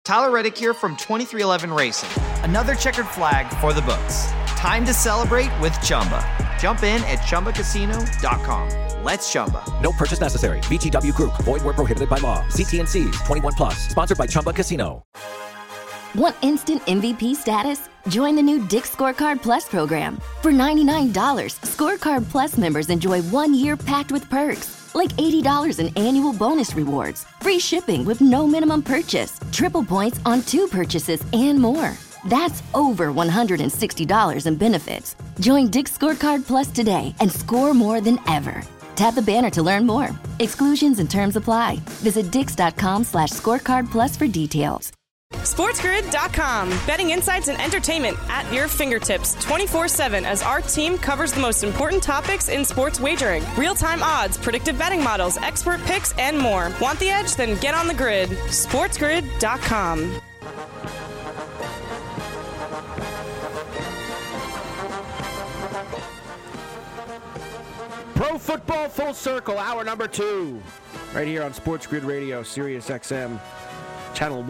Tyler Reddick here from 2311 Racing. Another checkered flag for the books. Time to celebrate with Chumba. Jump in at ChumbaCasino.com. Let's Chumba. No purchase necessary. VGW Group. Void where prohibited by law. See T&Cs. 21 plus. Sponsored by Chumba Casino. Want instant MVP status? Join the new Dick's Scorecard Plus program. For $99, Scorecard Plus members enjoy 1 year packed with perks, like $80 in annual bonus rewards, free shipping with no minimum purchase, triple points on 2 purchases, and more. That's over $160 in benefits. Join Dick's Scorecard Plus today and score more than ever. Tap the banner to learn more. Exclusions and terms apply. Visit dix.com/scorecardplus for details. SportsGrid.com. Betting insights and entertainment at your fingertips 24/7 as our team covers the most important topics in sports wagering. Real-time odds, predictive betting models, expert picks, and more. Want the edge? Then get on the grid. SportsGrid.com. Pro Football Full Circle, hour number 2. Right here on Sports Grid Radio, Sirius XM. Channel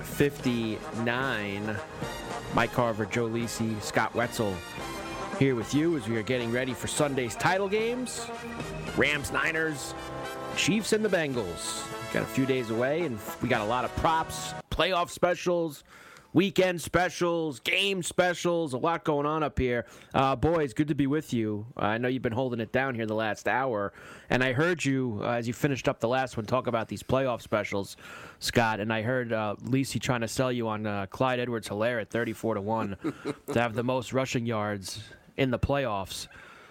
159. Mike Carver, Joe Lisi, Scott Wetzel here with you as we are getting ready for Sunday's title games. Rams, Niners, Chiefs, and the Bengals. Got a few days away, and we got a lot of props, playoff specials, weekend specials, game specials, a lot going on up here. Boys, good to be with you. I know you've been holding it down here the last hour, and I heard you, as you finished up the last one, talk about these playoff specials, Scott, and I heard Lisi trying to sell you on Clyde Edwards-Helaire at 34-1 to have the most rushing yards in the playoffs.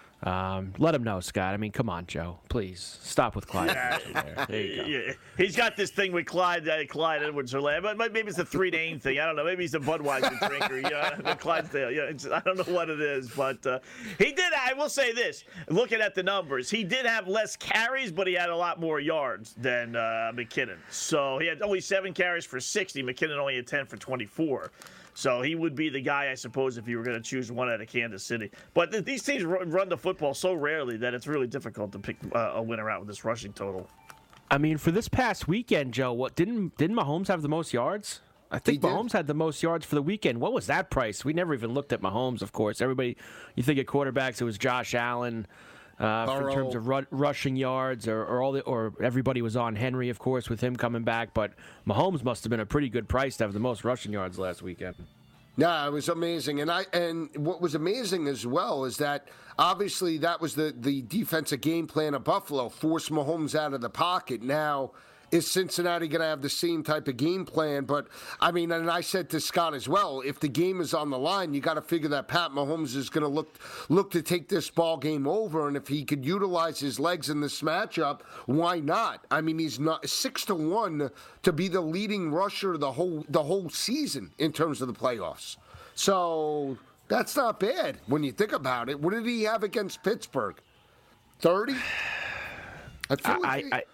Let him know, Scott. I mean, come on, Joe. Please stop with Clyde. There you go. Yeah. He's got this thing with Clyde Edwards-Helaire, but maybe it's a 3-name thing. I don't know. Maybe he's a Budweiser drinker. The Clydesdale. I don't know what it is, but he did. I will say this: looking at the numbers, he did have less carries, but he had a lot more yards than McKinnon. So he had only 7 carries for 60. McKinnon only had 10 for 24. So he would be the guy, I suppose, if you were going to choose one out of Kansas City. But these teams run the football so rarely that it's really difficult to pick a winner out with this rushing total. I mean, for this past weekend, Joe, didn't Mahomes have the most yards? I think Mahomes had the most yards for the weekend. What was that price? We never even looked at Mahomes, of course. Everybody, you think of quarterbacks, it was Josh Allen. In terms of rushing yards, or everybody was on Henry, of course, with him coming back. But Mahomes must have been a pretty good price to have the most rushing yards last weekend. No, it was amazing, and what was amazing as well is that obviously that was the defensive game plan of Buffalo, force Mahomes out of the pocket. Now, is Cincinnati going to have the same type of game plan? But, I mean, and I said to Scott as well, if the game is on the line, you got to figure that Pat Mahomes is going to look to take this ball game over, and if he could utilize his legs in this matchup, why not? I mean, he's not 6-1 to be the leading rusher the whole season in terms of the playoffs. So that's not bad when you think about it. What did he have against Pittsburgh? 30? I feel like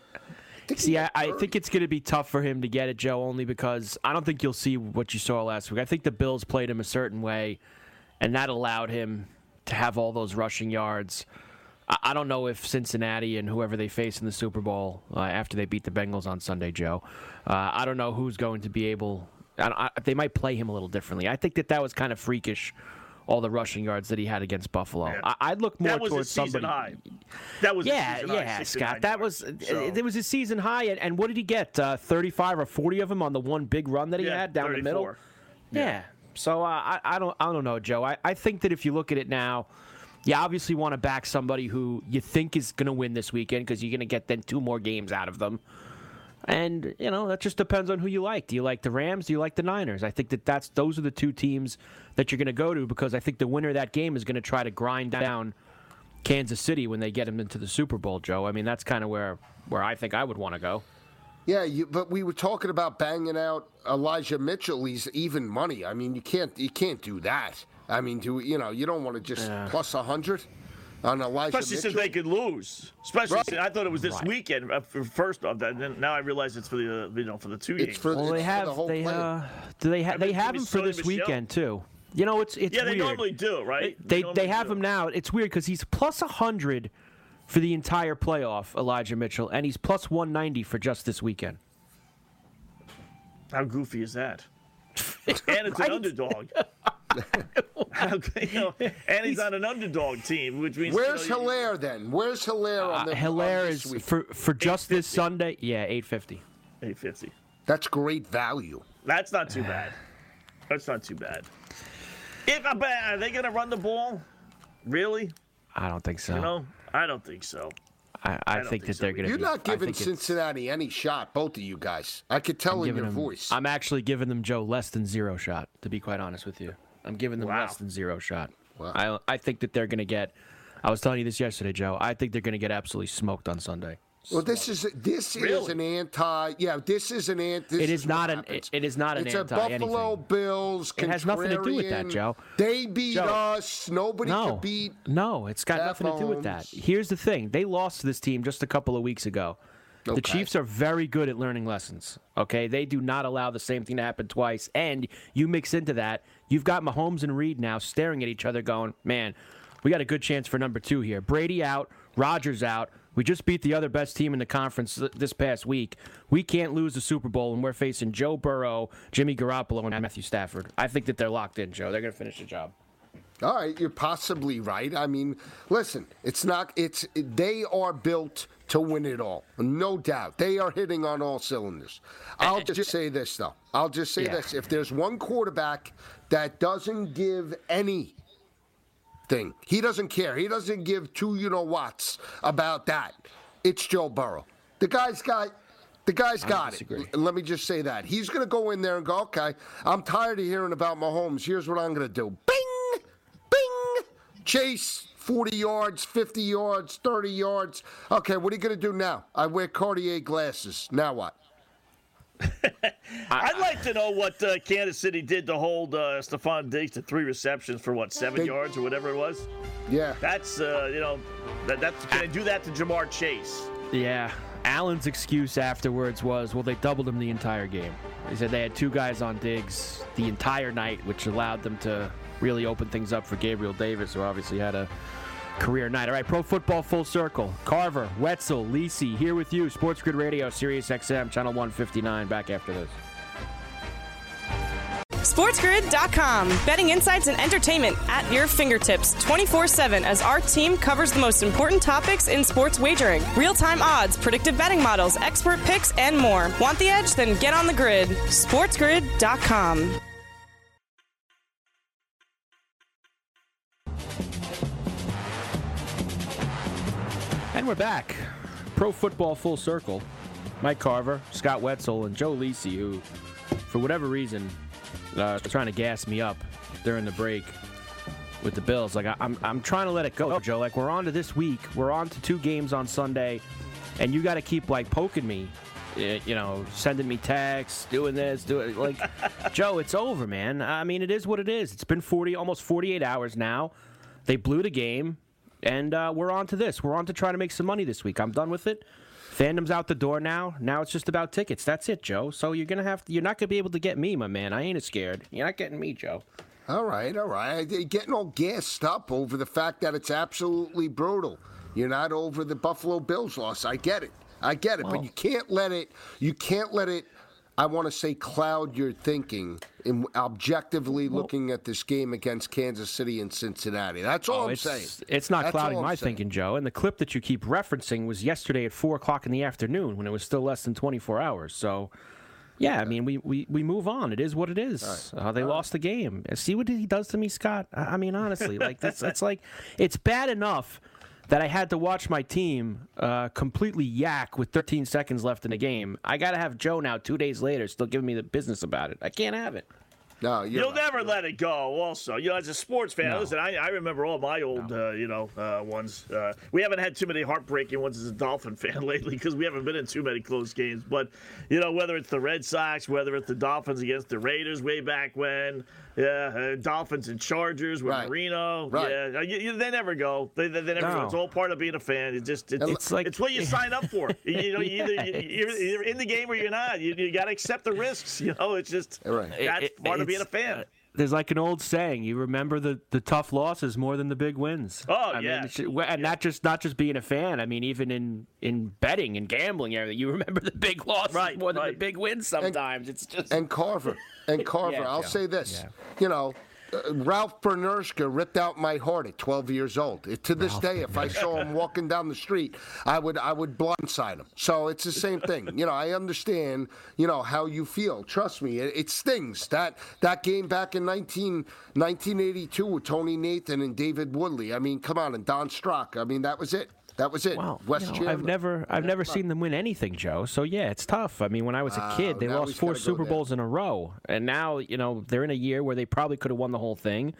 I think it's going to be tough for him to get it, Joe, only because I don't think you'll see what you saw last week. I think the Bills played him a certain way, and that allowed him to have all those rushing yards. I don't know if Cincinnati and whoever they face in the Super Bowl after they beat the Bengals on Sunday, Joe, I don't know who's going to be able they might play him a little differently. I think that was kind of freakish, all the rushing yards that he had against Buffalo. Yeah. I'd look more towards somebody. That was Scott. It was his season high, and what did he get? 35 or 40 of them on the one big run that he had down 34. The middle. Yeah. So I don't know, Joe. I think that if you look at it now, you obviously want to back somebody who you think is going to win this weekend because you're going to get then 2 more games out of them. And, that just depends on who you like. Do you like the Rams? Do you like the Niners? I think those are the 2 teams that you're going to go to because I think the winner of that game is going to try to grind down Kansas City when they get them into the Super Bowl, Joe. I mean, that's kind of where I think I would want to go. Yeah, but we were talking about banging out Elijah Mitchell. He's even money. I mean, you can't do that. I mean, you don't want to just plus 100. On Elijah Especially Mitchell. Since they could lose. Since I thought it was this weekend for first of that. And now I realize it's for the for the 2 games. They have him for this weekend too. It's yeah, weird. They normally do, right? They have him now. It's weird because he's plus 100 for the entire playoff, Elijah Mitchell, and he's plus 190 for just this weekend. How goofy is that? And it's an underdog. And he's on an underdog team, which means. Where's Hilaire then? Where's Hilaire on the? Hilaire on is this week? for just this Sunday. Yeah, $8.50. $8.50. That's great value. That's not too bad. That's not too bad. Are they going to run the ball? Really? I don't think so. You know, I don't think so. I think that they're going to. You're not giving Cincinnati any shot, both of you guys. I could tell in your voice. I'm actually giving them, Joe, less than 0 shot, to be quite honest with you. I'm giving them Wow. less than 0 shot. Wow. I think that they're going to get. I was telling you this yesterday, Joe. I think they're going to get absolutely smoked on Sunday. Well, this is an anti. Yeah, this is an anti. It is not an. It is not an It's anti. a Buffalo anything. Bills. It has nothing to do with that, contrarian. Joe. They beat Joe. us. Nobody could beat. No, it's got Pat nothing to do with that. Mahomes. Here's the thing: they lost to this team just a couple of weeks ago. The Okay. Chiefs are very good at learning lessons. Okay, they do not allow the same thing to happen twice. And you mix into that, you've got Mahomes and Reed now staring at each other, going, "Man, we got a good chance for number 2 here." Brady out, Rodgers out. We just beat the other best team in the conference this past week. We can't lose the Super Bowl, and we're facing Joe Burrow, Jimmy Garoppolo, and Matthew Stafford. I think that they're locked in, Joe. They're going to finish the job. All right, you're possibly right. I mean, listen, they are built to win it all, no doubt. They are hitting on all cylinders. I'll just say this though. I'll just say this: if there's one quarterback that doesn't give any. He doesn't care. He doesn't give two you-know-whats about that. It's Joe Burrow. The guy's got it. Let me just say that. He's going to go in there and go, okay, I'm tired of hearing about Mahomes. Here's what I'm going to do. Bing! Bing! Chase, 40 yards, 50 yards, 30 yards. Okay, what are you going to do now? I wear Cartier glasses. Now what? I'd like to know what Kansas City did to hold Stephon Diggs to 3 receptions for 7 yards or whatever it was. Yeah, that's can they do that to Jamar Chase? Yeah. Allen's excuse afterwards was, well, they doubled him the entire game. He said they had 2 guys on Diggs the entire night, which allowed them to really open things up for Gabriel Davis, who obviously had a career night. All right, Pro Football Full Circle. Carver, Wetzel, Lisi here with you. Sports Grid Radio, Sirius XM, Channel 159. Back after this. SportsGrid.com. Betting insights and entertainment at your fingertips 24/7 as our team covers the most important topics in sports wagering. Real-time odds, predictive betting models, expert picks, and more. Want the edge? Then get on the grid. SportsGrid.com. And we're back. Pro Football Full Circle. Mike Carver, Scott Wetzel, and Joe Lisi, who, for whatever reason, trying to gas me up during the break with the Bills. Like I'm trying to let it go, Joe. Like, we're on to this week. We're on to 2 games on Sunday, and you got to keep poking me, sending me texts, doing this, like, Joe. It's over, man. I mean, it is what it is. It's been almost 48 hours now. They blew the game. And we're on to this. We're on to try to make some money this week. I'm done with it. Fandom's out the door now. Now it's just about tickets. That's it, Joe. So you're not gonna be able to get me, my man. I ain't as scared. You're not getting me, Joe. All right. You're getting all gassed up over the fact that it's absolutely brutal. You're not over the Buffalo Bills loss. I get it. Well, but you can't let it. I want to say cloud your thinking in objectively looking at this game against Kansas City and Cincinnati. That's all I'm saying. It's not clouding my saying. thinking, Joe. And the clip that you keep referencing was yesterday at 4 o'clock in the afternoon when it was still less than 24 hours. So, yeah, I mean, we move on. It is what it is. Right. They lost the game. See what he does to me, Scott? I mean, honestly, it's bad enough that I had to watch my team completely yak with 13 seconds left in the game. I got to have Joe now 2 days later still giving me the business about it. I can't have it. No, you'll never let it go. Also, as a sports fan, listen, I remember all my old, ones. We haven't had too many heartbreaking ones as a Dolphin fan lately because we haven't been in too many close games. But whether it's the Red Sox, whether it's the Dolphins against the Raiders way back when, Dolphins and Chargers with Marino, they never go. They never go. It's all part of being a fan. It's what you sign up for. You're either in the game or you're not. You got to accept the risks. It's just that's part of being a fan. there's like an old saying: you remember the tough losses more than the big wins. Oh, I yeah. mean, and not just being a fan. I mean, even in betting and gambling, everything, you remember the big losses more than the big wins. Sometimes it's just Carver. Yeah, I'll Joe. say this. Yeah. You know, Ralph Bernershka ripped out my heart at 12 years old. To this day, if I saw him walking down the street, I would blindside him. So it's the same thing. You know, I understand, you know, how you feel. Trust me, it stings. That game back in 1982 with Tony Nathan and David Woodley. I mean, come on, and Don Strock. I mean, that was it. That was it. Well, West Chandler. I've never seen them win anything, Joe. So yeah, it's tough. I mean, when I was a kid, they now lost he's 4 gotta go Super there. Bowls in a row, and now they're in a year where they probably could have won the whole thing.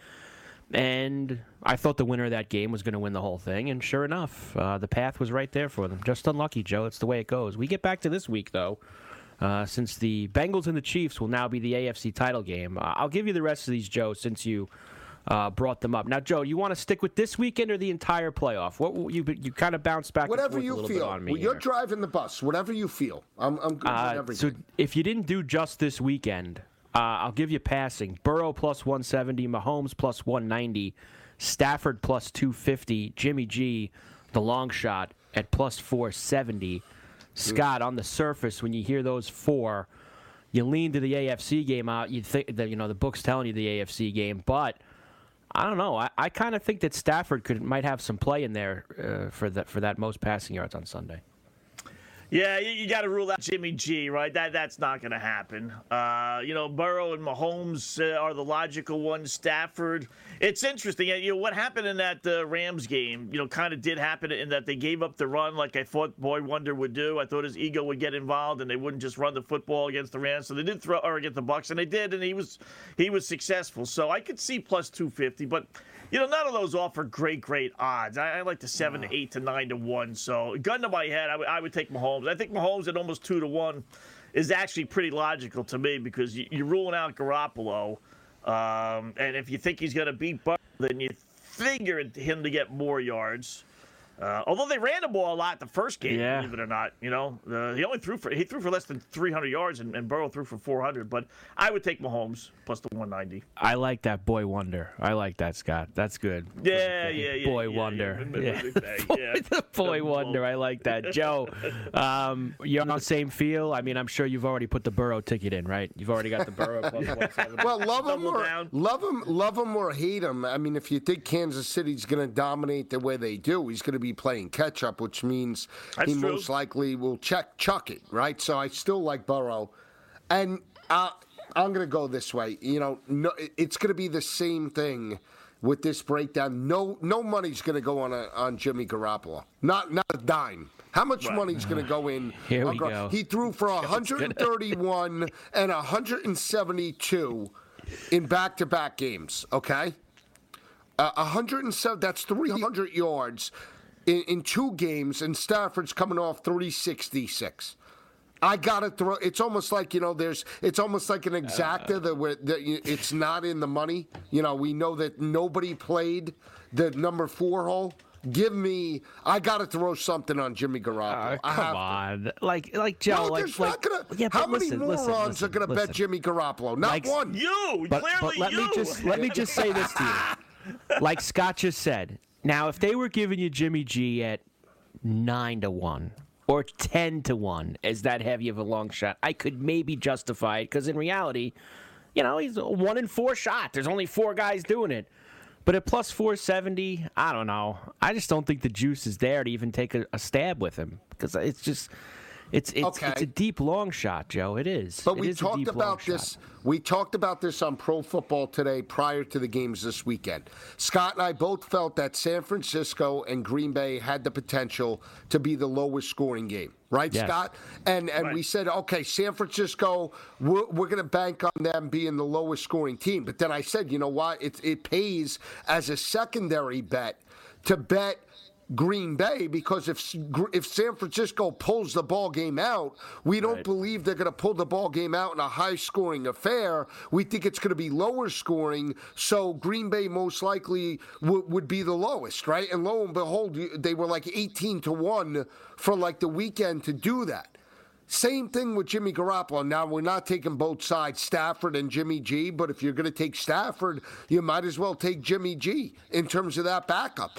And I thought the winner of that game was going to win the whole thing, and sure enough, the path was right there for them. Just unlucky, Joe. It's the way it goes. We get back to this week though. Since the Bengals and the Chiefs will now be the AFC title game, I'll give you the rest of these, Joe, since you brought them up. Now, Joe, you want to stick with this weekend or the entire playoff? What you kind of bounced back Whatever and forth you a little feel. bit on me. Well, you're here. driving the bus. Whatever you feel. I'm good with everything. So if you didn't do just this weekend, I'll give you passing. Burrow plus 170, Mahomes plus 190, Stafford plus 250, Jimmy G, the long shot, at plus 470. Scott, on the surface, when you hear those four, you lean to the AFC game out. You think that the book's telling you the AFC game, but I don't know. I kind of think that Stafford might have some play in there for that most passing yards on Sunday. Yeah, you got to rule out Jimmy G, right? That's not going to happen. Burrow and Mahomes are the logical ones. Stafford. It's interesting. What happened in that Rams game, kind of did happen in that they gave up the run like I thought Boy Wonder would do. I thought his ego would get involved and they wouldn't just run the football against the Rams. So they did throw or against the Bucs, and they did, and he was successful. So I could see plus 250, but none of those offer great odds. I like the 7 to 8 to 9 to 1. So gun to my head, I would take Mahomes. I think Mahomes at almost 2 to 1 is actually pretty logical to me because you're ruling out Garoppolo. And if you think he's going to beat Burrow, then you figure him to get more yards. Although they ran the ball a lot the first game, believe it or not, he only threw for less than 300 yards, and Burrow threw for 400. But I would take Mahomes plus the 190. I like that Boy Wonder. I like that, Scott. That's good. Yeah. Boy Wonder. The Boy Wonder. I like that. Joe, you're on the same feel. I mean, I'm sure you've already put the Burrow ticket in, right? You've already got the Burrow plus 170. Well, love him or hate him. I mean, if you think Kansas City's going to dominate the way they do, he's going to be playing catch-up, which means he most likely will chuck it, right? So I still like Burrow. And I'm going to go this way. It's going to be the same thing with this breakdown. No money's going to go on Jimmy Garoppolo. Not a dime. How much money's going to go in? Here we go. He threw for 131 and 172 in back-to-back games, okay? 107, that's 300 yards in 2 games, and Stafford's coming off 366. I gotta throw. It's almost like it's almost like an exacta that it's not in the money. We know that nobody played the number 4 hole. I gotta throw something on Jimmy Garoppolo. Come on, like Joe. No, there's not gonna. How many morons are gonna bet Jimmy Garoppolo? Not one. But let me just say this to you. Like Scott just said. Now, if they were giving you Jimmy G at 9 to 1 or 10 to 1 as that heavy of a long shot, I could maybe justify it because in reality, he's a 1 in 4 shot. There's only 4 guys doing it. But at plus 470, I don't know. I just don't think the juice is there to even take a stab with him because it's just. It's a deep long shot, Joe. It is. But we talked about this. We talked about this on Pro Football Today prior to the games this weekend. Scott and I both felt that San Francisco and Green Bay had the potential to be the lowest scoring game. Right, yes. Scott? And right. We said, okay, San Francisco, we're going to bank on them being the lowest scoring team. But then I said, you know what? It pays as a secondary bet to bet Green Bay, because if San Francisco pulls the ball game out, we don't believe they're going to pull the ball game out in a high-scoring affair. We think it's going to be lower scoring, so Green Bay most likely would be the lowest, right? And lo and behold, they were like 18 to 1 for like the weekend to do that. Same thing with Jimmy Garoppolo. Now, we're not taking both sides, Stafford and Jimmy G, but if you're going to take Stafford, you might as well take Jimmy G in terms of that backup.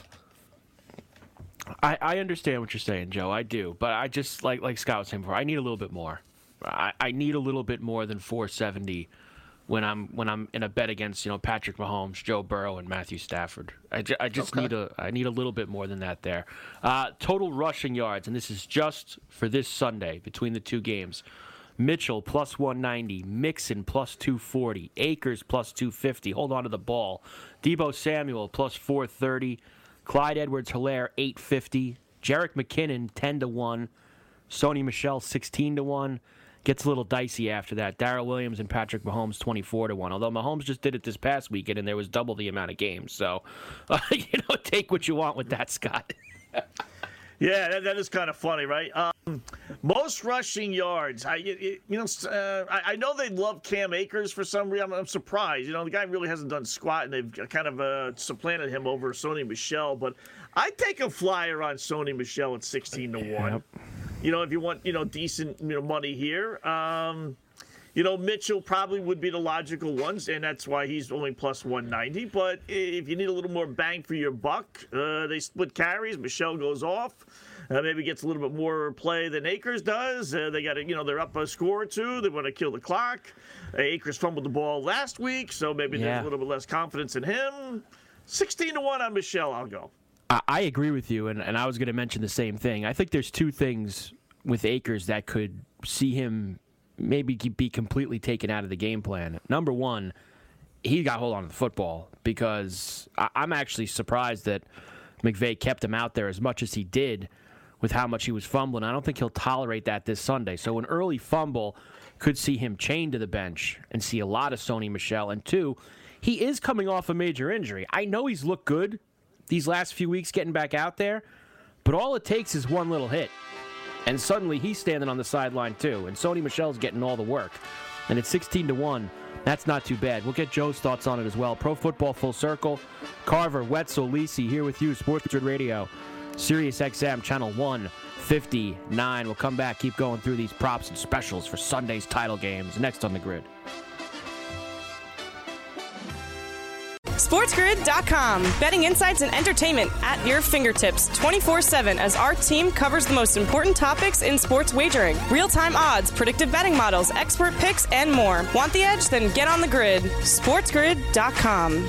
I understand what you're saying, Joe. I do. But I just, like Scott was saying before, I need a little bit more. I need a little bit more than 470 when I'm in a bet against Patrick Mahomes, Joe Burrow, and Matthew Stafford. I just need a little bit more than that there. Total rushing yards, and this is just for this Sunday between the two games. Mitchell plus 190, Mixon plus 240, Akers plus 250. Hold on to the ball. Deebo Samuel plus 430, Clyde Edwards-Helaire 850, Jerick McKinnon 10-1, Sony Michel 16-1. Gets a little dicey after that. Darrell Williams and Patrick Mahomes 24-1. Although Mahomes just did it this past weekend, and there was double the amount of games. So, take what you want with that, Scott. Yeah, that is kind of funny, right? Most rushing yards. I know they love Cam Akers for some reason. I'm surprised. The guy really hasn't done squat, and they've kind of supplanted him over Sony Michel. But I'd take a flyer on Sony Michel at 16-1. Yep. If you want, decent, money here. Mitchell probably would be the logical ones, and that's why he's only plus 190. But if you need a little more bang for your buck, they split carries. Michelle goes off. Maybe gets a little bit more play than Akers does. They got to, they're up a score or two. They want to kill the clock. Akers fumbled the ball last week, so maybe there's a little bit less confidence in him. 16-1 on Michelle, I'll go. I agree with you, and I was going to mention the same thing. I think there's two things with Akers that could see him maybe be completely taken out of the game plan. Number one, he got hold on to the football because I'm actually surprised that McVay kept him out there as much as he did with how much he was fumbling. I don't think he'll tolerate that this Sunday. So an early fumble could see him chained to the bench and see a lot of Sony Michel. And two, he is coming off a major injury. I know he's looked good these last few weeks getting back out there, but all it takes is one little hit. And suddenly he's standing on the sideline too, and Sony Michel's getting all the work. And at 16-1, that's not too bad. We'll get Joe's thoughts on it as well. Pro Football Full Circle, Carver, Wetzel, Lisi here with you, Sports Grid Radio, Sirius XM, Channel 159. We'll come back, keep going through these props and specials for Sunday's title games. Next on the grid. SportsGrid.com. Betting insights and entertainment at your fingertips 24/7 as our team covers the most important topics in sports wagering. Real-time odds, predictive betting models, expert picks, and more. Want the edge? Then get on the grid. SportsGrid.com.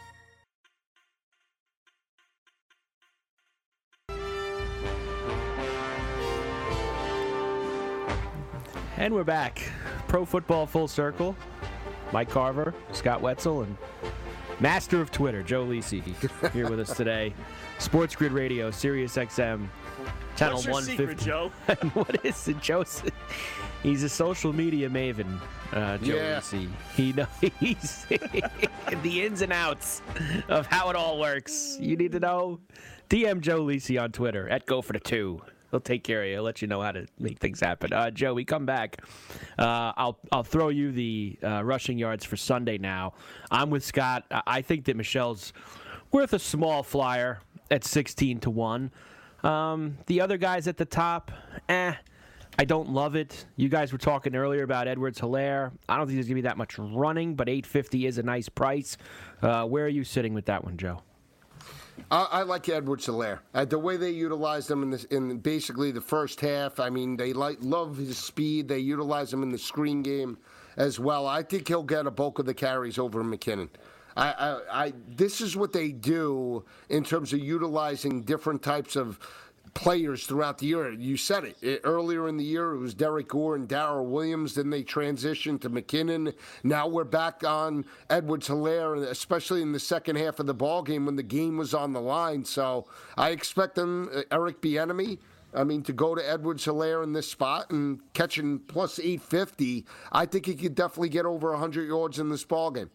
And we're back. Pro Football Full Circle. Mike Carver, Scott Wetzel, and master of Twitter, Joe Lisi, here with us today. Sports Grid Radio, Sirius XM, Channel What's your 150. secret, Joe? What is it, Joe? He's a social media maven, Joe Lisi. He's the ins and outs of how it all works. You need to know? DM Joe Lisi on Twitter, at @GoForThe2. He'll take care of you. He'll let you know how to make things happen. Joe, we come back. I'll throw you the rushing yards for Sunday now. I'm with Scott. I think that Michel's worth a small flyer at 16-1. The other guys at the top, I don't love it. You guys were talking earlier about Edwards-Helaire. I don't think there's going to be that much running, but $850 is a nice price. Where are you sitting with that one, Joe? I like Edwards-Helaire. The way they utilized him in basically the first half, I mean, they love his speed. They utilize him in the screen game as well. I think he'll get a bulk of the carries over McKinnon. This is what they do in terms of utilizing different types of players throughout the year. You said it. Earlier in the year, it was Derek Gore and Darrell Williams. Then they transitioned to McKinnon. Now we're back on Edwards-Helaire, especially in the second half of the ballgame when the game was on the line. So I expect them, Eric Bieniemy, to go to Edwards-Helaire in this spot and catching plus 850. I think he could definitely get over 100 yards in this ballgame.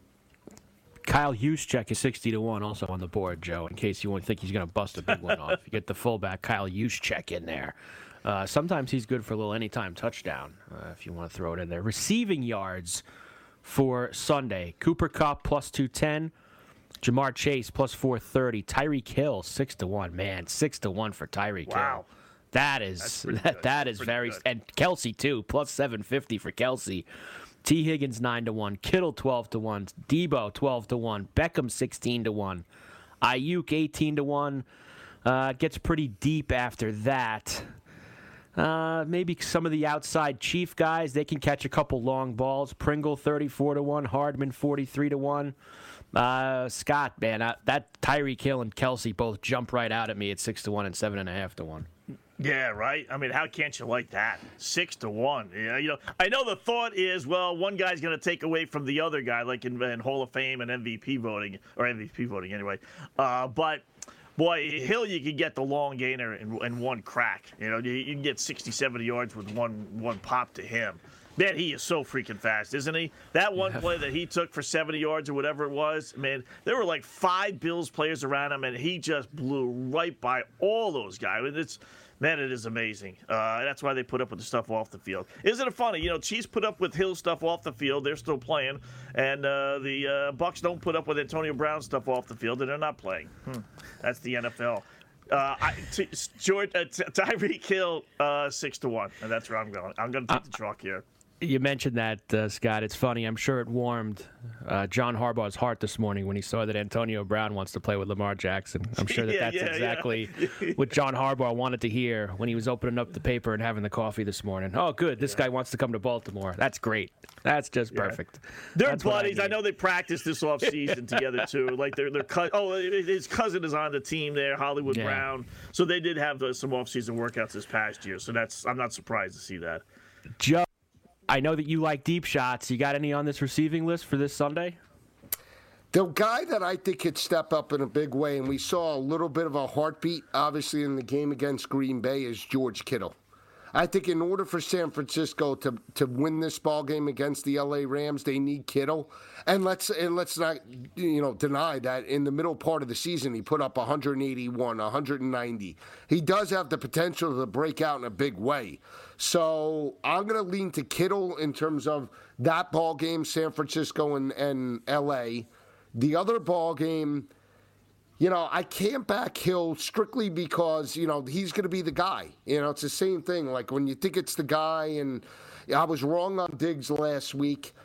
Kyle Juszczyk is 60-1 also on the board, Joe, in case you think he's going to bust a big one off. You get the fullback Kyle Juszczyk in there. Sometimes he's good for a little anytime touchdown, if you want to throw it in there. Receiving yards for Sunday. Cooper Kupp plus 210. Jamar Chase plus 430. Tyreek Hill 6-1. Man, 6-1 for Tyreek Hill. That is very good. and Kelsey too, plus 750 for Kelsey. T. Higgins 9-1, Kittle 12-1, Debo 12-1, Beckham 16-1, Ayuk 18-1. Gets pretty deep after that. Maybe some of the outside Chief guys, they can catch a couple long balls. Pringle 34-1, Hardman 43-1. Scott, man, that Tyreek Hill and Kelsey both jump right out at me at 6-1 and 7.5-1. Yeah, right. I mean, how can't you like that? 6-1. Yeah, I know the thought is, well, one guy's going to take away from the other guy, like in Hall of Fame and MVP voting anyway. But boy, Hill, you can get the long gainer in one crack. You can get 60, 70 yards with one pop to him. Man, he is so freaking fast, isn't he? That one play that he took for 70 yards or whatever it was, man, there were like 5 Bills players around him, and he just blew right by all those guys. It is amazing. That's why they put up with the stuff off the field. Isn't it funny? Chiefs put up with Hill stuff off the field. They're still playing. And the Bucs don't put up with Antonio Brown stuff off the field, and they're not playing. That's the NFL. Tyreek Hill, 6-1. And that's where I'm going. I'm going to take the chalk here. You mentioned that, Scott. It's funny. I'm sure it warmed John Harbaugh's heart this morning when he saw that Antonio Brown wants to play with Lamar Jackson. I'm sure that's exactly what John Harbaugh wanted to hear when he was opening up the paper and having the coffee this morning. Oh, good. This guy wants to come to Baltimore. That's great. That's just perfect. They're buddies. I know they practiced this offseason together, too. Like, his cousin is on the team there, Hollywood Brown. So they did have some offseason workouts this past year. So I'm not surprised to see that. Joe, I know that you like deep shots. You got any on this receiving list for this Sunday? The guy that I think could step up in a big way, and we saw a little bit of a heartbeat, obviously, in the game against Green Bay, is George Kittle. I think in order for San Francisco to win this ball game against the LA Rams, they need Kittle. And let's not deny that in the middle part of the season he put up 181, 190. He does have the potential to break out in a big way. So I'm going to lean to Kittle in terms of that ball game, San Francisco and LA. The other ball game, I can't back Hill strictly because, he's going to be the guy. It's the same thing. Like when you think it's the guy, and I was wrong on Diggs last week.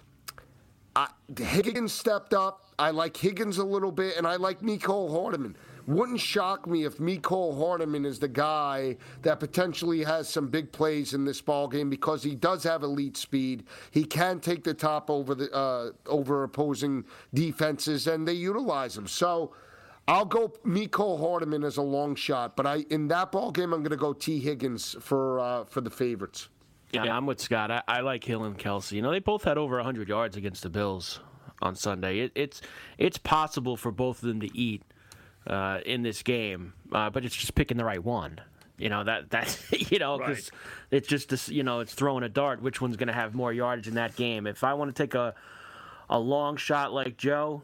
Higgins stepped up. I like Higgins a little bit, and I like Mecole Hardman. Wouldn't shock me if Mecole Hardman is the guy that potentially has some big plays in this ballgame because he does have elite speed. He can take the top over opposing defenses, and they utilize him. So I'll go Mecole Hardman as a long shot, but in that ballgame, I'm going to go T. Higgins for the favorites. Yeah, I'm with Scott. I like Hill and Kelsey. They both had over 100 yards against the Bills on Sunday. It's possible for both of them to eat in this game, but it's just picking the right one. Because it's just this, it's throwing a dart. Which one's going to have more yardage in that game? If I want to take a long shot like Joe,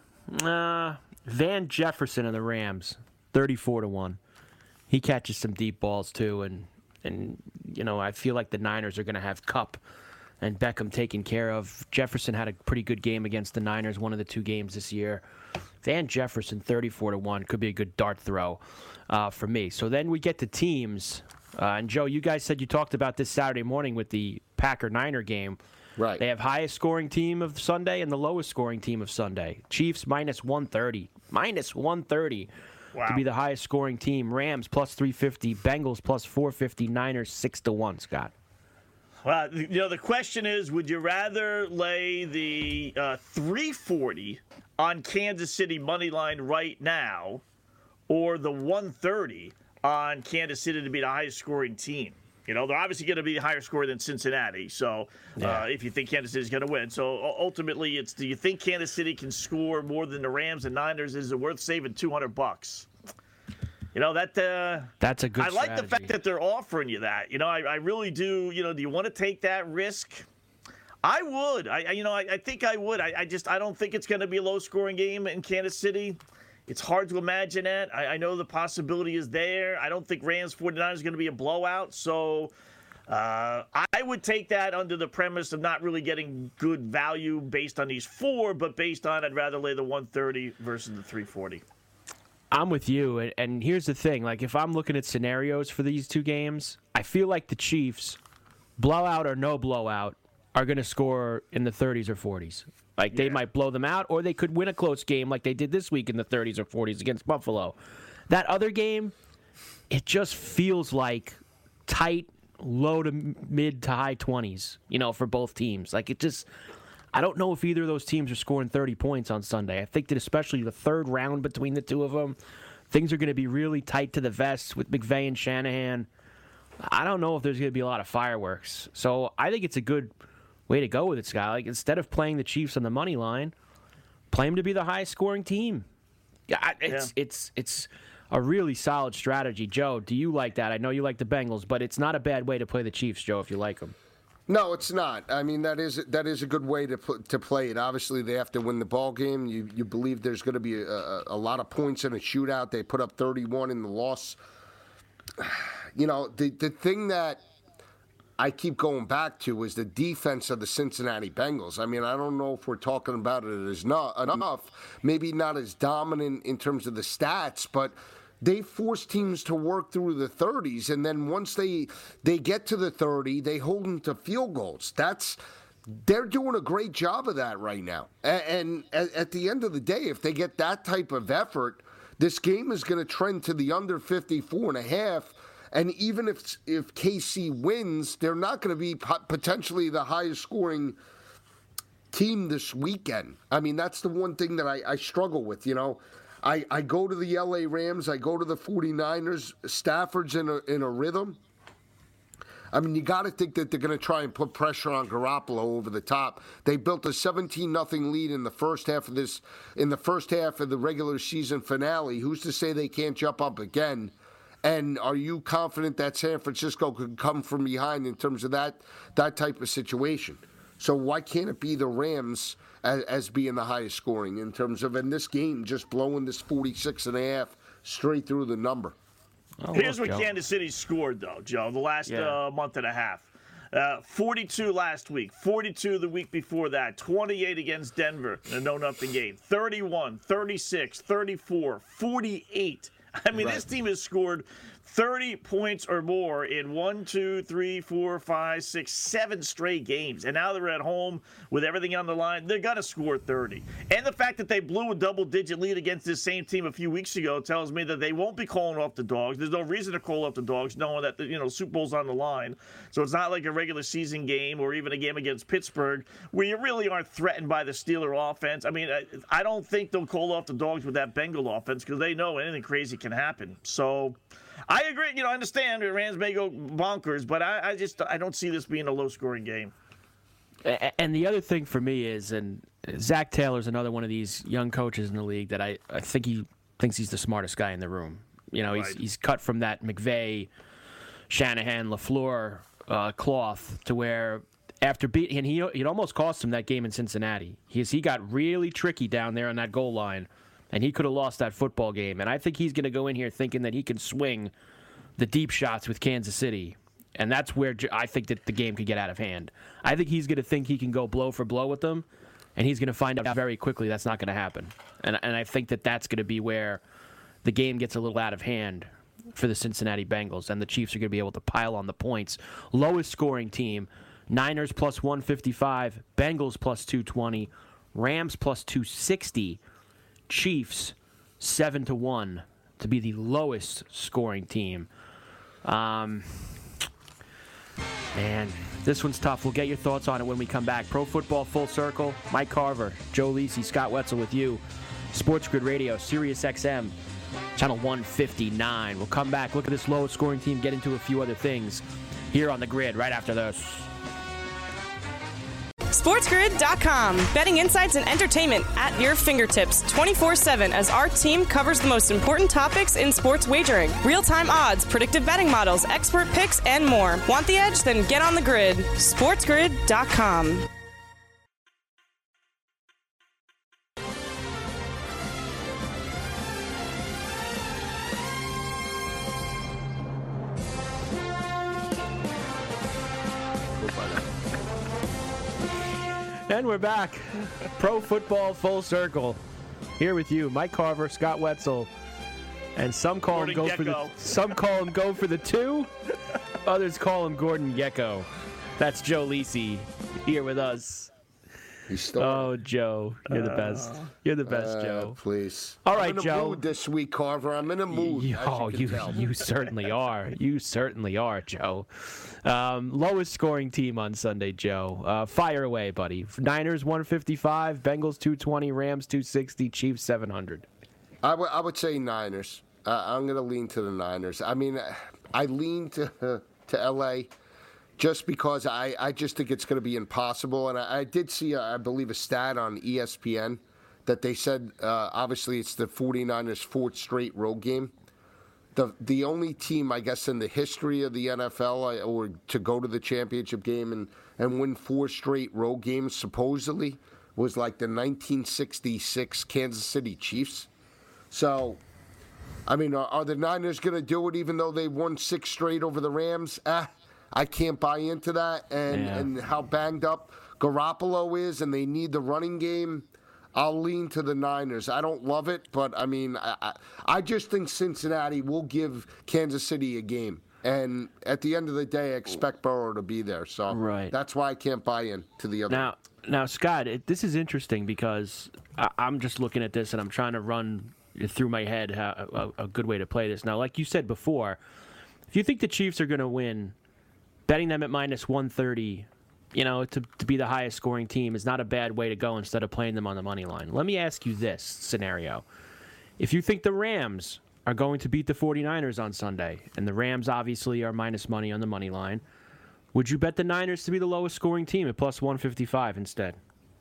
Van Jefferson and the Rams, 34-1. He catches some deep balls too, and I feel like the Niners are going to have Kupp and Beckham taken care of. Jefferson had a pretty good game against the Niners, one of the 2 games this year. Van Jefferson, 34-1, could be a good dart throw for me. So then we get to teams, and Joe, you guys said you talked about this Saturday morning with the Packer-Niner game. Right. They have highest scoring team of Sunday and the lowest scoring team of Sunday. Chiefs minus 130. Minus 130 to be the highest scoring team. Rams plus 350. Bengals plus 450. Niners 6-1, Scott. Well, the question is, would you rather lay the 340 on Kansas City money line right now or the 130 on Kansas City to be the highest scoring team? They're obviously going to be a higher score than Cincinnati. So if you think Kansas City is going to win. So ultimately, do you think Kansas City can score more than the Rams and Niners? Is it worth saving $200? That's a good I like strategy. the fact that they're offering you that. I really do. Do you want to take that risk? I would. I think I would. I don't think it's going to be a low-scoring game in Kansas City. It's hard to imagine that. I know the possibility is there. I don't think Rams 49 is going to be a blowout. So I would take that under the premise of not really getting good value based on these 4, but based on I'd rather lay the 130 versus the 340. I'm with you, and here's the thing. Like, if I'm looking at scenarios for these two games, I feel like the Chiefs, blowout or no blowout, are going to score in the 30s or 40s. Like, they might blow them out, or they could win a close game like they did this week in the 30s or 40s against Buffalo. That other game, it just feels like tight, low to mid to high 20s, for both teams. Like, it just, I don't know if either of those teams are scoring 30 points on Sunday. I think that especially the third round between the two of them, things are going to be really tight to the vest with McVay and Shanahan. I don't know if there's going to be a lot of fireworks. So I think it's a good way to go with it, Scott. Like, instead of playing the Chiefs on the money line, play them to be the highest scoring team. It's a really solid strategy. Joe, do you like that? I know you like the Bengals, but it's not a bad way to play the Chiefs, Joe, if you like them. No, it's not. I mean, that is a good way to play it. Obviously, they have to win the ball game. You believe there's going to be a lot of points in a shootout. They put up 31 in the loss. The thing that I keep going back to is the defense of the Cincinnati Bengals. I mean, I don't know if we're talking about it as enough. Maybe not as dominant in terms of the stats, but they force teams to work through the 30s, and then once they get to the 30, they hold them to field goals. They're doing a great job of that right now. And at the end of the day, if they get that type of effort, this game is going to trend to the under 54.5. And even if KC wins, they're not going to be potentially the highest scoring team this weekend. I mean, that's the one thing that I struggle with, I go to the LA Rams, I go to the 49ers. Stafford's in a rhythm. I mean, you got to think that they're going to try and put pressure on Garoppolo over the top. They built a 17-0 lead in the first half of the regular season finale. Who's to say they can't jump up again? And are you confident that San Francisco could come from behind in terms of that type of situation? So why can't it be the Rams as being the highest scoring in terms of, in this game, just blowing this 46.5 straight through the number? Here's what Kansas City scored, though, Joe, the last month and a half. 42 last week, 42 the week before that, 28 against Denver in a no-nothing game, 31, 36, 34, 48. I mean, This team has scored 30 points or more in 1, 2, 3, 4, 5, 6, 7 straight games. And now they're at home with everything on the line. They're going to score 30. And the fact that they blew a double-digit lead against this same team a few weeks ago tells me that they won't be calling off the Dogs. There's no reason to call off the Dogs, knowing that the Super Bowl's on the line. So it's not like a regular season game or even a game against Pittsburgh where you really aren't threatened by the Steeler offense. I mean, I don't think they'll call off the Dogs with that Bengal offense because they know anything crazy can happen. So I agree. I understand the Rams may go bonkers, but I don't see this being a low-scoring game. And the other thing for me is, and Zach Taylor's another one of these young coaches in the league that I think he thinks he's the smartest guy in the room. He's cut from that McVay, Shanahan, LaFleur cloth to where after beating, and it almost cost him that game in Cincinnati. He got really tricky down there on that goal line. And he could have lost that football game. And I think he's going to go in here thinking that he can swing the deep shots with Kansas City. And that's where I think that the game could get out of hand. I think he's going to think he can go blow for blow with them. And he's going to find out very quickly that's not going to happen. And I think that that's going to be where the game gets a little out of hand for the Cincinnati Bengals. And the Chiefs are going to be able to pile on the points. Lowest scoring team, Niners plus 155, Bengals plus 220, Rams plus 260. Chiefs 7-1 to be the lowest scoring team. Man, this one's tough. We'll get your thoughts on it when we come back. Pro Football Full Circle. Mike Carver, Joe Lisi, Scott Wetzel with you. Sports Grid Radio, Sirius XM, channel 159. We'll come back, look at this lowest scoring team, get into a few other things here on the grid right after this. SportsGrid.com. Betting insights and entertainment at your fingertips 24/7 as our team covers the most important topics in sports wagering. Real-time odds, predictive betting models, expert picks, and more. Want the edge? Then get on the grid. SportsGrid.com. And we're back. Pro Football Full Circle. Here with you, Mike Carver, Scott Wetzel. And some call him go for the 2. Others call him Gordon Gekko. That's Joe Lisi here with us. He's still. Oh, Joe, you're the best. You're the best, Joe. Please. All right, I'm in a Joe. mood this week, Carver. I'm in a mood. You certainly are. You certainly are, Joe. Lowest scoring team on Sunday, Joe. Fire away, buddy. Niners 155, Bengals 220, Rams 260, Chiefs 700. I would say Niners. I'm going to lean to the Niners. I mean, I lean to L.A. just because I just think it's going to be impossible. And I did see, I believe, a stat on ESPN that they said, obviously, it's the 49ers' fourth straight road game. The only team, I guess, in the history of the NFL or to go to the championship game and win 4 straight road games, supposedly, was like the 1966 Kansas City Chiefs. So, I mean, are the Niners going to do it even though they won 6 straight over the Rams? I can't buy into that. And how banged up Garoppolo is and they need the running game, I'll lean to the Niners. I don't love it, but, I mean, I just think Cincinnati will give Kansas City a game. And at the end of the day, I expect Burrow to be there. So that's why I can't buy into the other. Now, Scott, this is interesting because I'm just looking at this and I'm trying to run through my head a good way to play this. Now, like you said before, if you think the Chiefs are going to win, betting them at minus 130, to be the highest scoring team is not a bad way to go instead of playing them on the money line. Let me ask you this scenario. If you think the Rams are going to beat the 49ers on Sunday, and the Rams obviously are minus money on the money line, would you bet the Niners to be the lowest scoring team at plus 155 instead?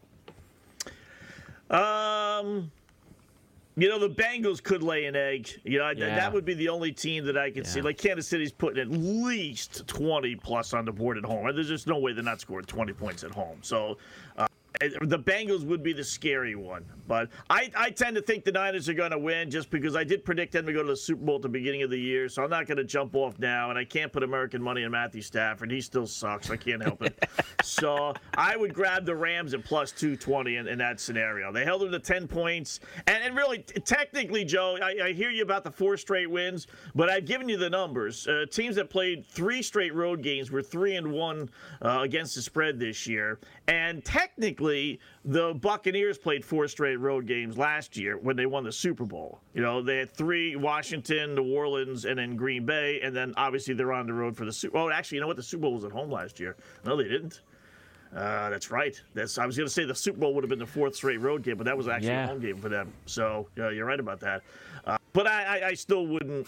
The Bengals could lay an egg. That would be the only team that I could see. Like Kansas City's putting at least 20 plus on the board at home. There's just no way they're not scoring 20 points at home. So the Bengals would be the scary one. But I tend to think the Niners are going to win just because I did predict them to go to the Super Bowl at the beginning of the year. So I'm not going to jump off now. And I can't put American money on Matthew Stafford. He still sucks. I can't help it. So I would grab the Rams at plus 220 in that scenario. They held them to 10 points. And really, technically, Joe, I hear you about the 4 straight wins, but I've given you the numbers. Teams that played 3 straight road games were 3-1 against the spread this year. And technically, the Buccaneers played 4 straight road games last year when they won the Super Bowl. They had 3, Washington, New Orleans, and then Green Bay, and then obviously they're on the road for the Super Bowl. Oh, actually, you know what? The Super Bowl was at home last year. No, they didn't. That's right. I was going to say the Super Bowl would have been the 4th straight road game, but that was actually a home game for them. So you're right about that. But I still wouldn't,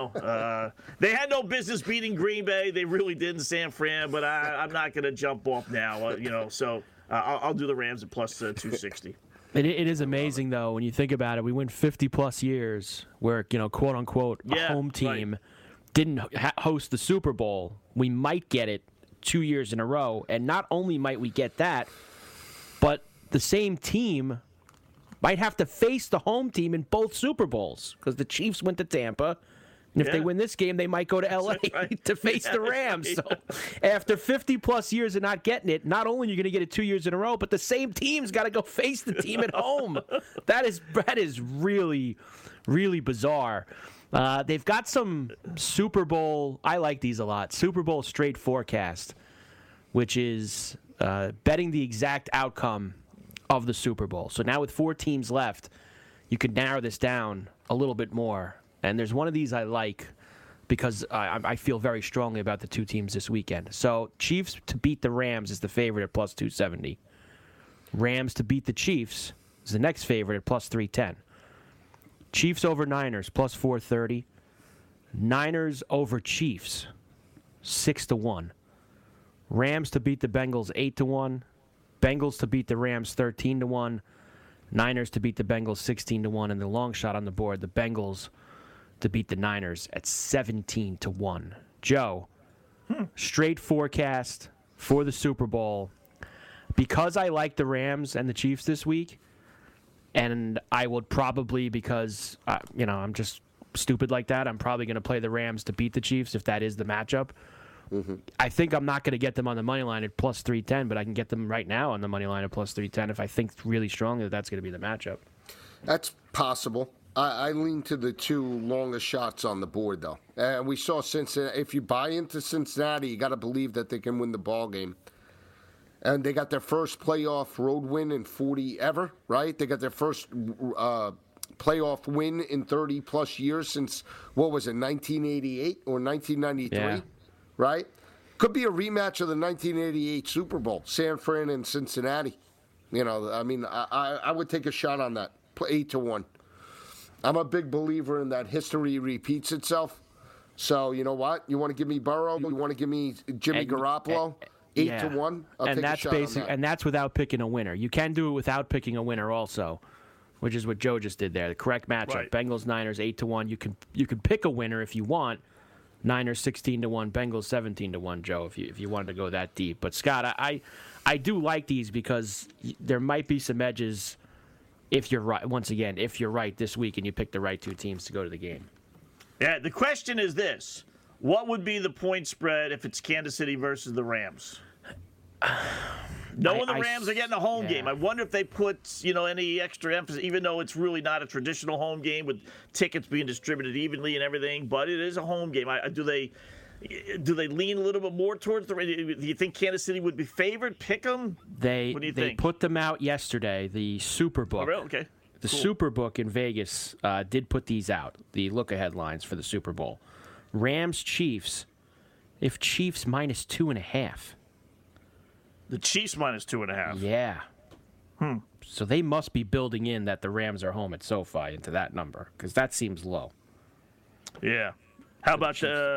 They had no business beating Green Bay. They really did in San Fran, but I'm not going to jump off now, So I'll do the Rams at plus 260. It is amazing, though, when you think about it. We went 50-plus years where, quote-unquote, a home team didn't host the Super Bowl. We might get it 2 years in a row. And not only might we get that, but the same team might have to face the home team in both Super Bowls because the Chiefs went to Tampa. And if they win this game, they might go to L.A. to face the Rams. So after 50-plus years of not getting it, not only are you going to get it 2 years in a row, but the same team's got to go face the team at home. That is really, really bizarre. They've got some Super Bowl, I like these a lot, Super Bowl straight forecast, which is betting the exact outcome of the Super Bowl. So now with 4 teams left, you could narrow this down a little bit more. And there's one of these I like because I feel very strongly about the 2 teams this weekend. So Chiefs to beat the Rams is the favorite at plus 270. Rams to beat the Chiefs is the next favorite at plus 310. Chiefs over Niners, plus 430. Niners over Chiefs, 6-1. Rams to beat the Bengals, 8-1. Bengals to beat the Rams, 13-1. Niners to beat the Bengals, 16-1. And the long shot on the board, the Bengals to beat the Niners at 17-1. Joe, straight forecast for the Super Bowl. Because I like the Rams and the Chiefs this week, and I would probably, because, I'm just stupid like that, I'm probably going to play the Rams to beat the Chiefs if that is the matchup. Mm-hmm. I think I'm not going to get them on the money line at plus 310, but I can get them right now on the money line at plus 310 if I think really strongly that that's going to be the matchup. That's possible. I lean to the two longest shots on the board, though. And we saw Cincinnati. If you buy into Cincinnati, you got to believe that they can win the ball game. And they got their first playoff road win in 40 ever, right? They got their first playoff win in 30-plus years since, 1988 or 1993, right? Could be a rematch of the 1988 Super Bowl, San Fran and Cincinnati. I would take a shot on that, 8-1. I'm a big believer in that history repeats itself. So, you know what? You want to give me Burrow? You want to give me Jimmy Garoppolo? 8-1? I'll take a shot on that. And that's without picking a winner. You can do it without picking a winner also, which is what Joe just did there. The correct matchup. Right. Bengals, Niners, 8-1. You can pick a winner if you want. Niners 16-1, Bengals 17-1, Joe, if you wanted to go that deep. But, Scott, I do like these because there might be some edges if you're right, once again, if you're right this week and you pick the right two teams to go to the game. Yeah, the question is this. What would be the point spread if it's Kansas City versus the Rams? Knowing the Rams are getting a home game, I wonder if they put any extra emphasis, even though it's really not a traditional home game with tickets being distributed evenly and everything, but it is a home game. Do they lean a little bit more towards the? Do you think Kansas City would be favored? Pick them. They what do you think? Put them out yesterday. The Superbook. Oh, really? Okay. The Superbook in Vegas did put these out. The look-ahead lines for the Super Bowl. Rams Chiefs. If Chiefs minus 2.5. The Chiefs minus 2.5. Yeah. So they must be building in that the Rams are home at SoFi into that number because that seems low. Yeah. How about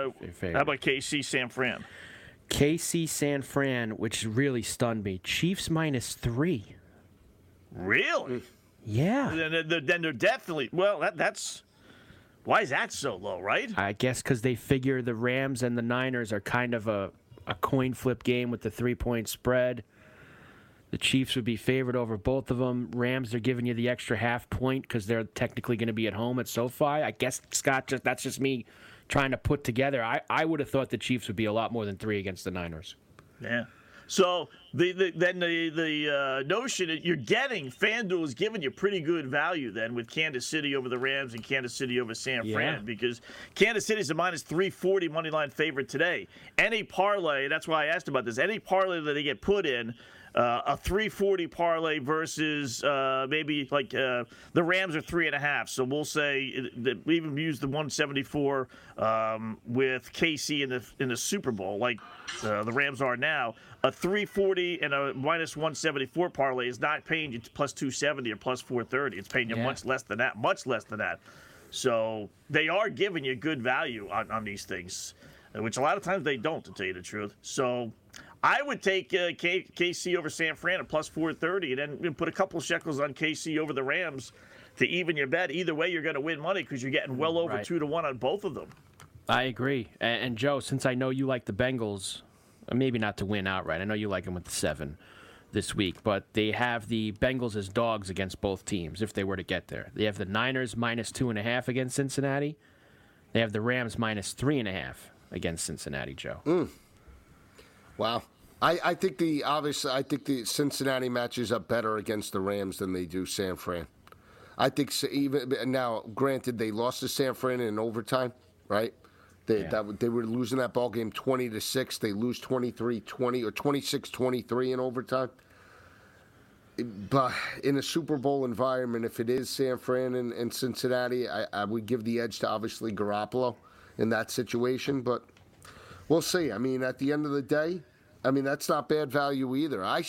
KC San Fran? KC San Fran, which really stunned me. Chiefs minus 3. Really? Yeah. Then they're definitely that's. Why is that so low, right? I guess because they figure the Rams and the Niners are kind of a coin flip game with the 3-point spread. The Chiefs would be favored over both of them. Rams are giving you the extra half point because they're technically going to be at home at SoFi. I guess, Scott, that's just me trying to put together. I would have thought the Chiefs would be a lot more than 3 against the Niners. Yeah. So the notion that you're getting, FanDuel is giving you pretty good value then with Kansas City over the Rams and Kansas City over San Fran because Kansas City's a minus 340 money line favorite today. Any parlay, that's why I asked about this, any parlay that they get put in, a 340 parlay versus maybe like the Rams are 3.5. So we'll say that we even use the 174 with KC in the Super Bowl, like the Rams are now. A 340 and a minus 174 parlay is not paying you plus 270 or plus 430. It's paying you much less than that. So they are giving you good value on these things, which a lot of times they don't, to tell you the truth. So I would take KC over San Fran at plus 430 and then put a couple of shekels on KC over the Rams to even your bet. Either way, you're going to win money because you're getting well over 2-1 on both of them. I agree. And Joe, since I know you like the Bengals, maybe not to win outright. I know you like them with the 7 this week, but they have the Bengals as dogs against both teams if they were to get there. They have the Niners minus 2.5 against Cincinnati. They have the Rams minus 3.5 against Cincinnati, Joe. Wow. I think the Cincinnati matches up better against the Rams than they do San Fran. I think even now, granted, they lost to San Fran in overtime, right? They were losing that ball game 20-6. They lose 23-20 or 26-23 in overtime. But in a Super Bowl environment, if it is San Fran and Cincinnati, I would give the edge to obviously Garoppolo in that situation. But we'll see. I mean, at the end of the day, that's not bad value either. I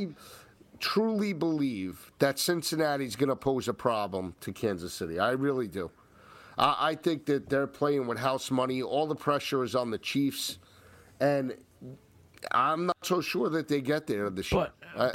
truly believe that Cincinnati's going to pose a problem to Kansas City. I really do. I think that they're playing with house money. All the pressure is on the Chiefs, and I'm not so sure that they get there this year.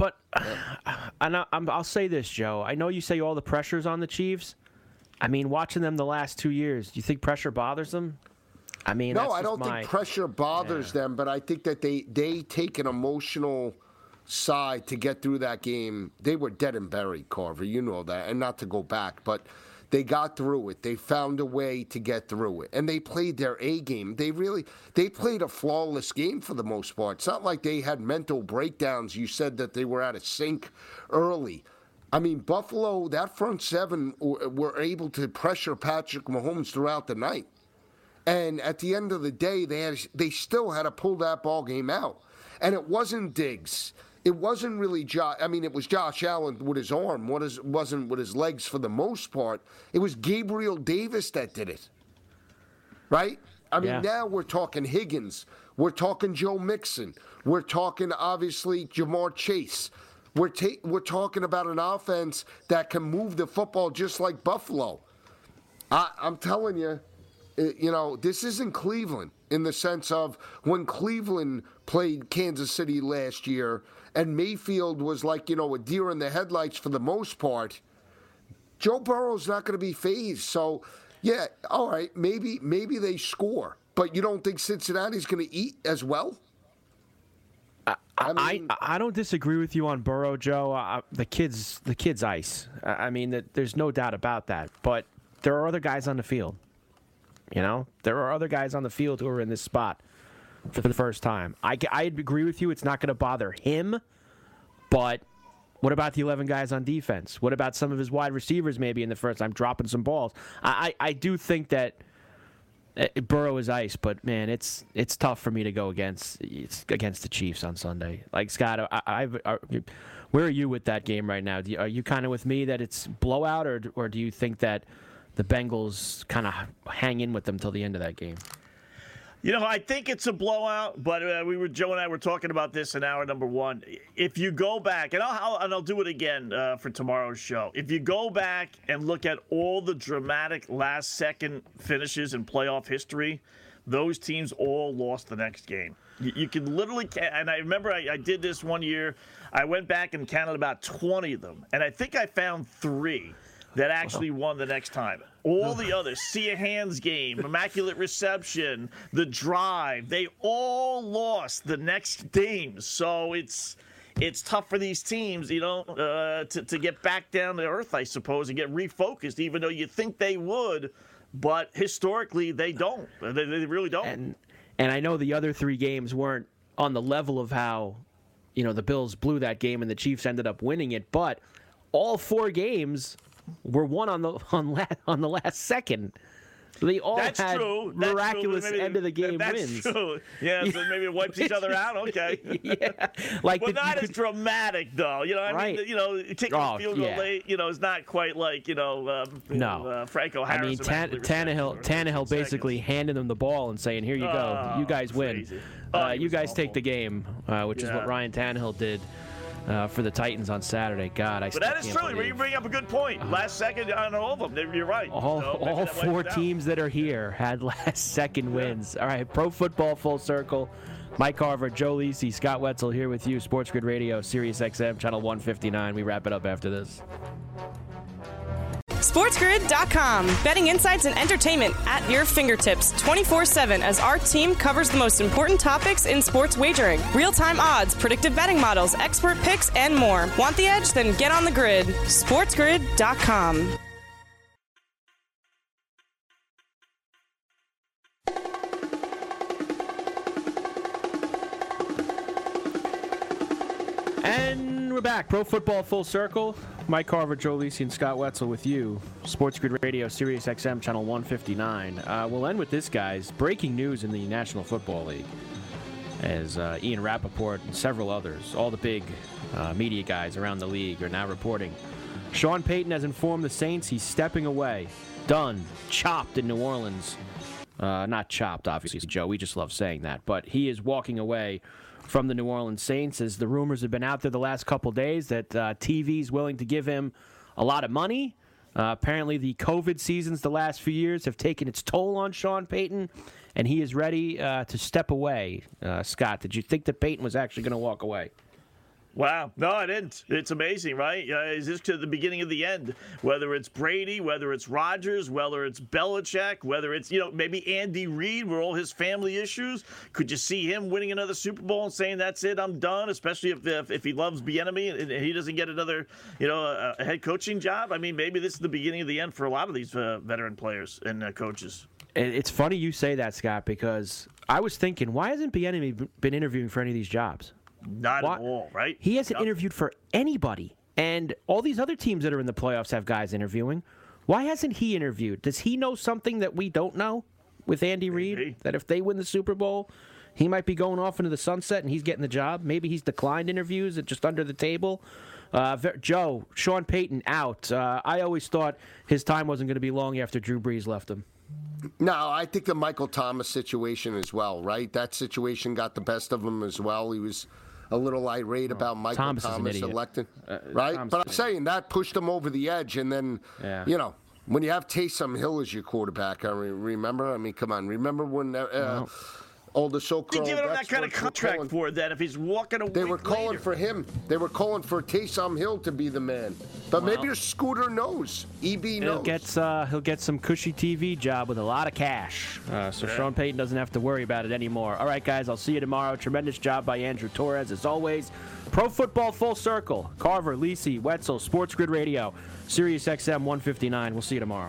I'll say this, Joe. I know you say all the pressure's on the Chiefs. I mean, watching them the last 2 years, do you think pressure bothers them? I mean, no, I don't think pressure bothers them, but I think that they take an emotional side to get through that game. They were dead and buried, Carver. You know that, and not to go back, but they got through it. They found a way to get through it, and they played their A game. They played a flawless game for the most part. It's not like they had mental breakdowns. You said that they were out of sync early. I mean, Buffalo, that front seven were able to pressure Patrick Mahomes throughout the night. And at the end of the day, they still had to pull that ball game out. And it wasn't Diggs. It wasn't really Josh. I mean, it was Josh Allen with his arm. Wasn't with his legs for the most part. It was Gabriel Davis that did it. Right? I mean, now we're talking Higgins. We're talking Joe Mixon. We're talking, obviously, Jamar Chase. We're talking about an offense that can move the football just like Buffalo. I'm telling you, this isn't Cleveland in the sense of when Cleveland played Kansas City last year and Mayfield was like, a deer in the headlights for the most part. Joe Burrow's not going to be phased. So, yeah, all right, maybe they score. But you don't think Cincinnati's going to eat as well? I don't disagree with you on Burrow, Joe. The kid's ice. I mean, there's no doubt about that. But there are other guys on the field. There are other guys on the field who are in this spot for the first time. I agree with you. It's not going to bother him. But what about the 11 guys on defense? What about some of his wide receivers maybe in the first time dropping some balls? I do think that Burrow is ice, but man, it's tough for me to go against the Chiefs on Sunday. Like Scott, where are you with that game right now? Are you kind of with me that it's blowout, or do you think that the Bengals kind of hang in with them till the end of that game? I think it's a blowout, but Joe and I were talking about this in hour number one. If you go back, and I'll do it again for tomorrow's show. If you go back and look at all the dramatic last-second finishes in playoff history, those teams all lost the next game. You can literally, and I remember I did this one year. I went back and counted about 20 of them, and I think I found 3 that actually won the next time. All the others, see a hands game, immaculate reception, the drive, they all lost the next game. So it's tough for these teams, to get back down to earth, I suppose, and get refocused, even though you think they would. But historically, they don't. They really don't. And I know the other 3 games weren't on the level of how, the Bills blew that game and the Chiefs ended up winning it. But all 4 games were won on the last second. They all had miraculous end of the game wins. That's true. Yeah, so maybe it wipes each other out. Okay. Yeah. Not as dramatic though. I mean, taking a field goal late, is not quite like Franco Harris. I mean, Tannehill basically handing them the ball and saying, "Here you go, you guys win. You guys awful. take the game," which is what Ryan Tannehill did. For the Titans on Saturday. God, but that is true. You bring up a good point. Last second on all of them. You're right. All 4 teams that are here had last-second wins. All right, Pro Football Full Circle. Mike Carver, Joe Lisi, Scott Wetzel here with you. Sports Grid Radio, Sirius XM, Channel 159. We wrap it up after this. SportsGrid.com. Betting insights and entertainment at your fingertips 24/7 as our team covers the most important topics in sports wagering. Real-time odds, predictive betting models, expert picks, and more. Want the edge? Then get on the grid. SportsGrid.com. And we're back. Pro Football Full Circle. Mike Carver, Joe Lisi, and Scott Wetzel with you. Sports Grid Radio, Sirius XM, Channel 159. We'll end with this, guys. Breaking news in the National Football League. As Ian Rappaport and several others, all the big media guys around the league are now reporting. Sean Payton has informed the Saints he's stepping away. Done. Chopped in New Orleans. Not chopped, obviously, Joe. We just love saying that. But he is walking away from the New Orleans Saints, as the rumors have been out there the last couple days that TV's willing to give him a lot of money. Apparently the COVID seasons the last few years have taken its toll on Sean Payton, and he is ready to step away. Scott, did you think that Payton was actually going to walk away? Wow. No, I didn't. It's amazing, right? Is this to the beginning of the end? Whether it's Brady, whether it's Rodgers, whether it's Belichick, whether it's, maybe Andy Reid with all his family issues. Could you see him winning another Super Bowl and saying, that's it, I'm done, especially if he loves Bieniemy and he doesn't get another, a head coaching job? I mean, maybe this is the beginning of the end for a lot of these veteran players and coaches. It's funny you say that, Scott, because I was thinking, why hasn't Bieniemy been interviewing for any of these jobs? Not at all, right? He hasn't interviewed for anybody. And all these other teams that are in the playoffs have guys interviewing. Why hasn't he interviewed? Does he know something that we don't know with Andy Reid? That if they win the Super Bowl, he might be going off into the sunset and he's getting the job? Maybe he's declined interviews at just under the table. Joe, Sean Payton out. I always thought his time wasn't going to be long after Drew Brees left him. No, I think the Michael Thomas situation as well, right? That situation got the best of him as well. He was a little irate about Michael Thomas elected, right? But I'm saying that pushed him over the edge. And then, you know, when you have Taysom Hill as your quarterback, I remember? I mean, come on. Remember when all the so-called... They give him that kind of contract for that if he's walking away. They were calling for him. They were calling for Taysom Hill to be the man. But maybe Scooter knows. EB knows. He'll get some cushy TV job with a lot of cash. So Sean Payton doesn't have to worry about it anymore. All right, guys, I'll see you tomorrow. Tremendous job by Andrew Torres, as always. Pro Football Full Circle. Carver, Lisi, Wetzel, Sports Grid Radio, Sirius XM 159. We'll see you tomorrow.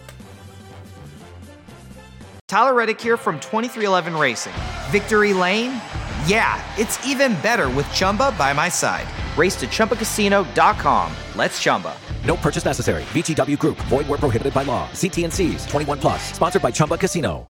Tyler Reddick here from 2311 Racing. Victory Lane? Yeah, it's even better with Chumba by my side. Race to ChumbaCasino.com. Let's Chumba. No purchase necessary. VGW Group. Void where prohibited by law. See T&Cs. 21+. Sponsored by Chumba Casino.